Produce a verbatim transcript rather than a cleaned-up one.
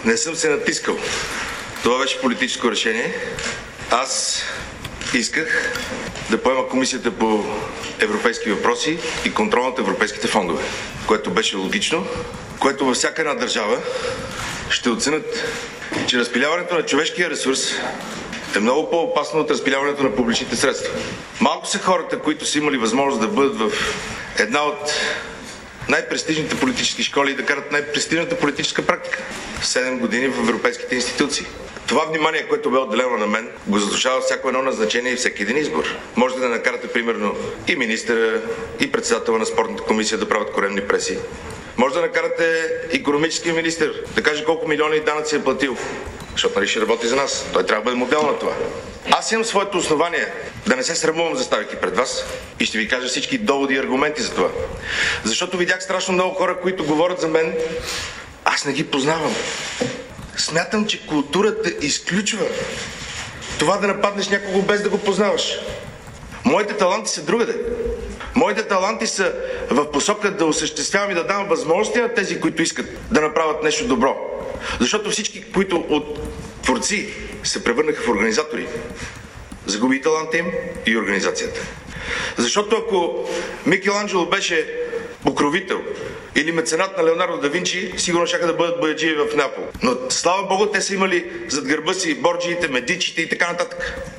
Не съм се натискал. Това беше политическо решение. Аз исках да поема Комисията по европейски въпроси и контрол над европейските фондове, което беше логично, което във всяка една държава ще оценят, че разпиляването на човешкия ресурс е много по-опасно от разпиляването на публичните средства. Малко са хората, които са имали възможност да бъдат в една от най-престижните политически школи и да карат най-престижната политическа практика. Седем години в европейските институции. Това внимание, което бе отделено на мен, го заслужава всяко едно назначение и всеки един избор. Можете да накарате, примерно, и министъра, и председателя на спортната комисия да правят коремни преси. Може да накарате икономическия министър да каже колко милиони данъци е платил. Защото нали ще работи за нас. Той трябва да бъде модел на това. Аз имам своето основание да не се срамувам, заставайки пред вас, и ще ви кажа всички доводи и аргументи за това. Защото видях страшно много хора, които говорят за мен. Аз не ги познавам. Смятам, че културата изключва това да нападнеш някого без да го познаваш. Моите таланти са другаде. Моите таланти са в посока да осъществявам и да давам възможности на тези, които искат да направят нещо добро. Защото всички, които от творци се превърнаха в организатори, загуби таланта им и организацията. Защото ако Микеланджело беше покровител или меценат на Леонардо да Винчи, сигурно щяха да бъдат бояджии в Неапол. Но слава Богу, те са имали зад гърба си борджиите, медичите и така нататък.